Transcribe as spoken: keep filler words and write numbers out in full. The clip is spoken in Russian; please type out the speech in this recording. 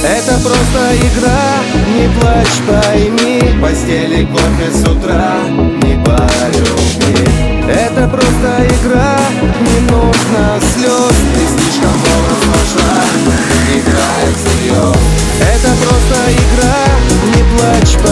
Это просто игра, не плачь, пойми. В постели кофе с утра, не по любви. Это просто игра, не нужно слез. Ты слишком долго сложна, играя всерьез. Это просто игра, не плачь,